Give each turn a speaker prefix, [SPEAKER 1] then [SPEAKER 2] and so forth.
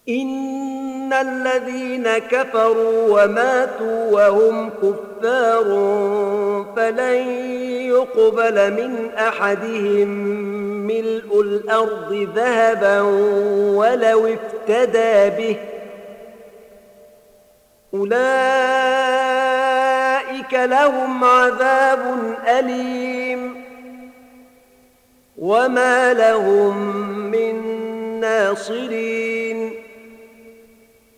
[SPEAKER 1] إن الذين كفروا وماتوا وهم كفار فلن يقبل من أحدهم ملء الأرض ذهبا ولو افتدى به أولئك لهم عذاب أليم وما لهم من ناصرين